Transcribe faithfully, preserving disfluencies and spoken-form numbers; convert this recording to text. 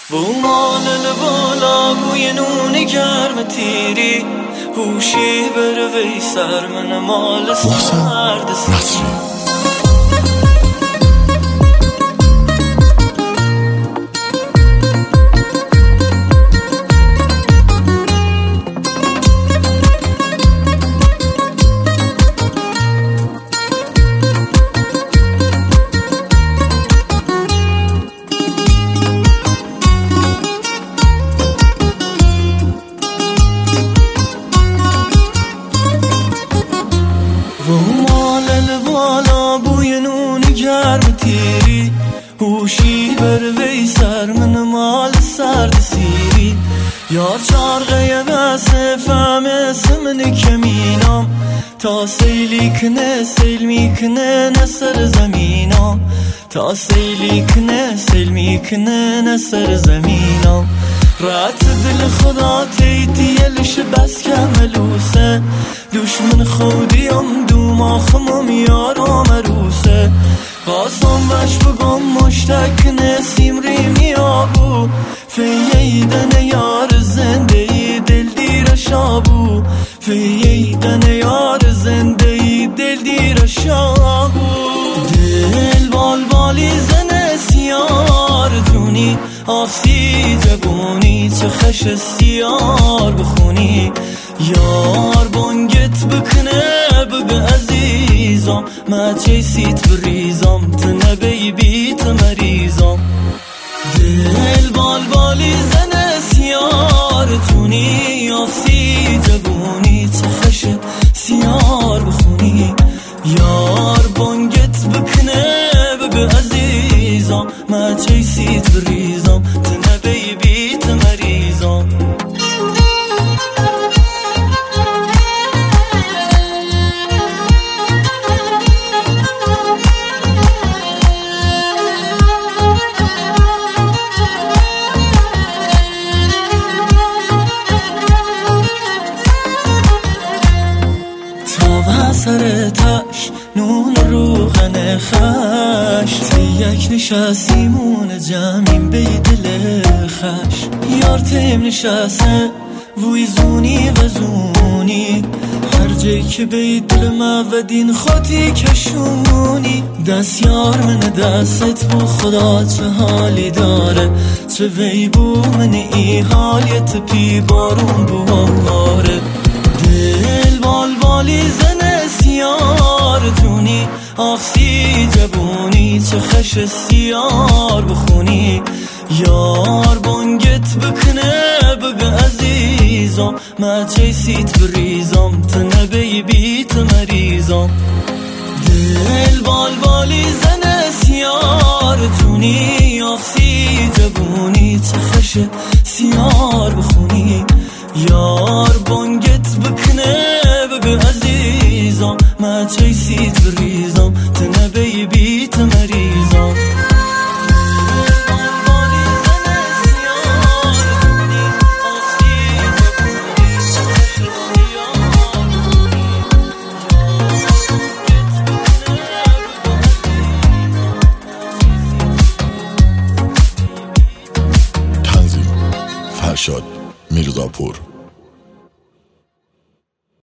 بو مال بالا بوی نون گرم تیری هوشی بر وی سر من مال سرد سیری تیری هوشی بر وی سر من مال سرد سیری یار چارغه بس فهم اسمن کمینام تا سیلی کنه سیل میکنه نسر زمینام تا سیلی کنه سیل میکنه نسر زمینام رات دل خدا تیتیلش بس کملوسه دشمن خودیم دوما خمم یارم روسه قاسم وش بگم مشتک نسیم ریمی آبو فییدن یار زنده ای دل دیر شابو فییدن یار زنده ای دل دیر شابو دل بال بالی زن سیار جونی آخسی جبونی چه خش سیار بخونی یار بانگت بکنه بگه عزیزم ما چیسیت بریزم تنبی بیت مریزم دل بال بالی زن سیار جونی آخسی جبونی چه خش سیار بخونی یار بانگت بکنه بگه عزیزم ما چیسیت بریزم تنبی بیت مریزم سر تاش نون روغن خش تی یک نشستیمون جمعیم بی دل خش یار تیم نشسته وی زونی و زونی هر جای که بی دل ما و دین خودی کشونی دست یار من دستت بو خدا چه حالی داره چه وی بو من ای حالیت پی بارون بو باره دل بال بالی زن سیار جونی آخسی جبونی چه خش سیار بخونی یار بانگت بکنه بگه عزیزم ما چیسیت بریزم تنبی بیت مریزم دل بال بالی زن سیار جونی آخسی جبونی چه خش سیار بخونی یار بانگت بکنه بگه عزیزم ما چیسیت بریزم تنبی بیت مریزم تنظیم فرشاد میرزاپور.